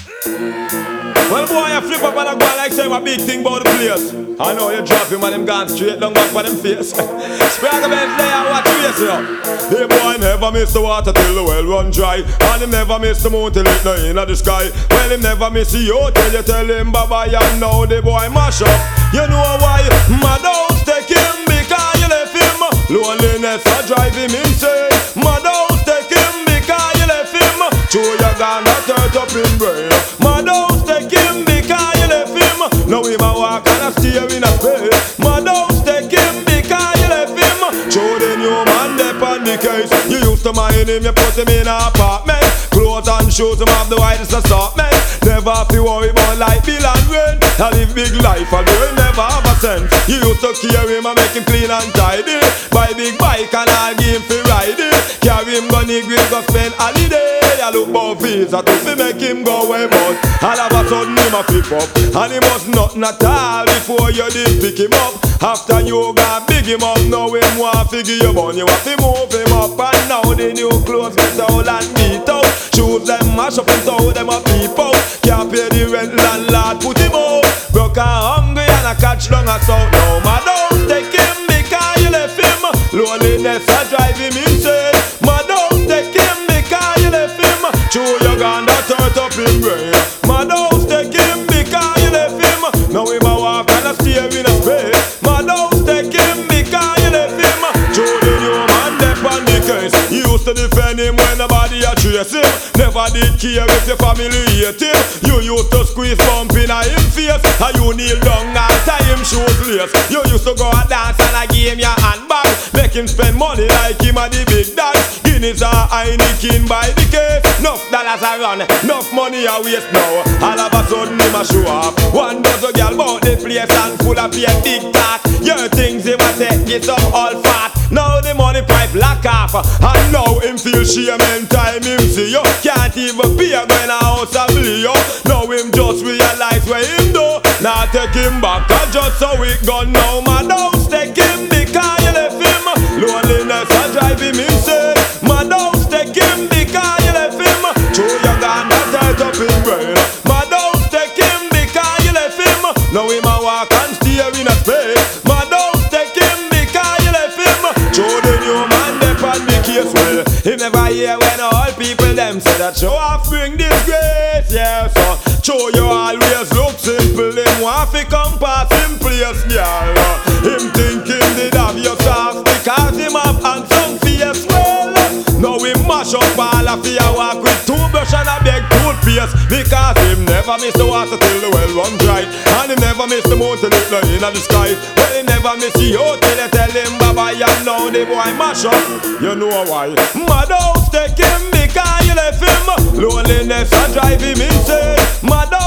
Well, boy, I flip up and I go like say a big thing about the place. I know you drop him and him gone straight down back for them face. Sprag a Bentley and watch you yourself. Hey boy, never miss the water till the well run dry. And him never miss the moon till it no in the sky. Well, him never miss you till you tell him bye-bye. And now the boy mash up. You know why? Mad house take him because you left him. Loneliness a drive him insane. Mad house take him because you left him. True, you gonna turn up in brain. Mad house take him because you left him. Now him a walk and a steer in a space. Mad house take him because you left him. True, the new man dep on the case. You used to mind him, you put him in an apartment. Clothes and shoes, him have the widest assortment. Never have to worry about light bill and rent. I live big life, although he never have a cent. You used to carry him and make him clean and tidy. Buy big bike and I'll give him for ride it. Carry him gun, he will go spend holiday. I look about visa to fi make him go away, but all of a sudden him a flip up. And he must nothing at all before you did pick him up. After you got big him up, now him want to give you money. You have to move him up. And now the new clothes get all and beat out. Shoes them mash up and throw them a peep out. Can't pay the rent, landlord put him out. Broke and hungry and I catch long as out. Now my don't take him because you left him. Loneliness a drive him insane. My don't take him because you left him. True, you gonna turn up in brain. My don't take him because you left him. Now him a walk and a steer in a space. My don't take him because you left him. True, the new man dep on the case. You used to defend him when nobody a trace him. Never did care if your family hate him. You used to squeeze bump in a him face. And you kneel down and tie him shoes lace. You used to go a dance and I give him your handbag. Make him spend money like him a the big dad. Guinness and Heineken by the case. Enough dollars a run, enough money a waste now. All of a sudden him a show off. One dozen girl bought the place and full of your big talk. Your things him a take get up all fat. Now the money pipe lock off. And now him feel shame anytime him see you. Can't even pay when a house a bleed you. Now him just realize where him do. Now take him back and just so it gone now. My house take him because you left him. Loneliness a drive him insane. My house take him because you left him. True, you gonna tight up in brain. My house take him because you left him. Now him a walk and steer in a space. My house take him because you left him. True, the new man dep on the case. Well, he never hear when all people them say that show off bring disgrace. Yeah, so true, you always look simple. Him want fi come past him place, girl. Him thinking did have your sauce because him have handsome face. Well, now him mash up all of your walk with toothbrush and a big toothpaste. Because him never miss the water till the well run dry. And him never miss the moon till it no in the sky. Well, he never miss you till you tell him bye-bye. And now the boy mash up. You know why? Mad house take him because you left him. Loneliness a drive him insane. Mad